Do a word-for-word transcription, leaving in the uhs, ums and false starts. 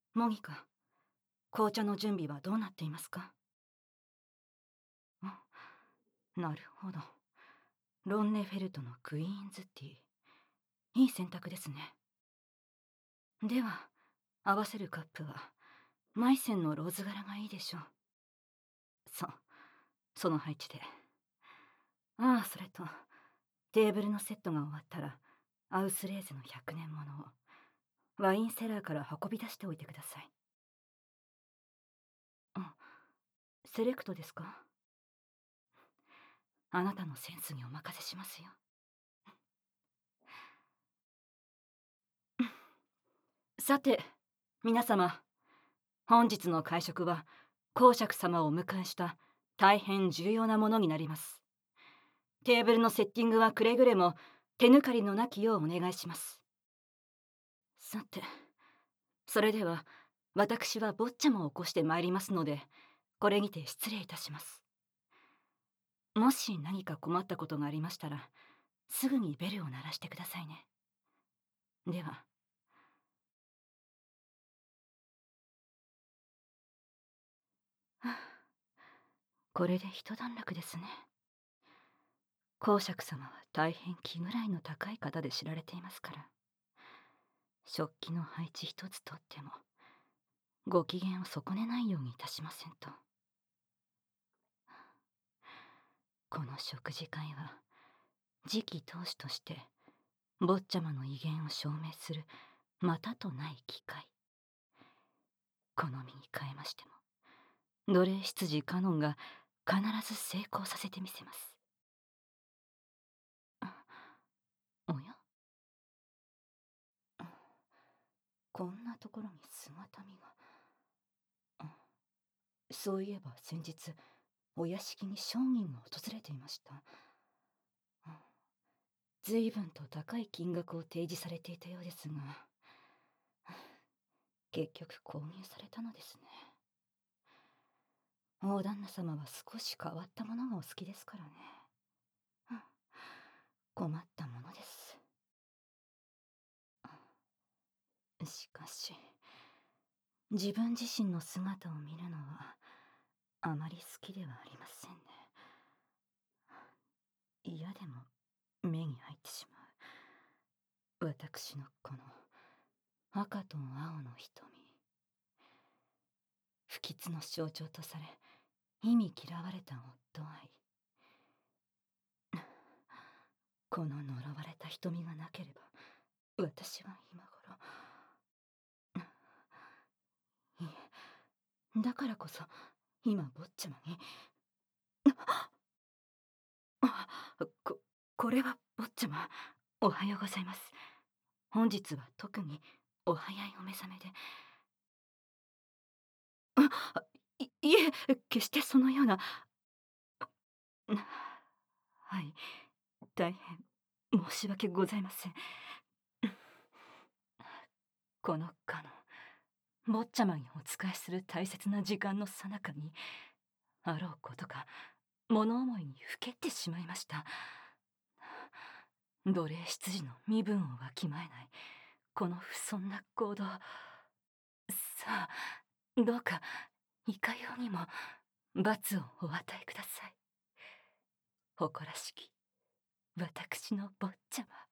モニカ、紅茶の準備はどうなっていますか？あ、なるほど。ロンネフェルトのクイーンズティー。いい選択ですね。では、合わせるカップは、マイセンのローズ柄がいいでしょう。そう、その配置で。ああ、それと、テーブルのセットが終わったら、アウスレーゼのひゃくねんものを、ワインセラーから運び出しておいてください。あ、セレクトですか？あなたのセンスにお任せしますよ。さて、皆様、本日の会食は、公爵様をお迎えした大変重要なものになります。テーブルのセッティングはくれぐれも手抜かりのなきようお願いします。さて、それでは私は坊ちゃまを起こしてまいりますので、これにて失礼いたします。もし何か困ったことがありましたら、すぐにベルを鳴らしてくださいね。では。はあ、これで一段落ですね。公爵様は大変気ぐらいの高い方で知られていますから。食器の配置一つとっても、ご機嫌を損ねないようにいたしませんと。この食事会は、次期当主として、坊ちゃまの威厳を証明する、またとない機会。この身に変えましても、奴隷執事カノンが必ず成功させてみせます。おや？こんなところに姿見が。そういえば先日、お屋敷に商人が訪れていました。随分と高い金額を提示されていたようですが、結局購入されたのですね。大旦那様は少し変わったものがお好きですからね。困ったものです。しかし、自分自身の姿を見るのはあまり好きではありませんね。嫌でも目に入ってしまう。私のこの赤と青の瞳。不吉の象徴とされ、意味嫌われた夫愛。この呪われた瞳がなければ、私は今頃。いえ、だからこそ、今坊ちゃまに。こ、これは坊ちゃま、おはようございます。本日は特にお早いお目覚めで。あ、い、いえ、決してそのような。はい、大変申し訳ございません。このかの、坊ちゃまにお仕えする大切な時間の最中に、あろうことか、物思いにふけってしまいました。奴隷執事の身分をわきまえない、この不遜な行動。さあ、どうか、いかようにも、罰をお与えください。誇らしき、私の坊ちゃま。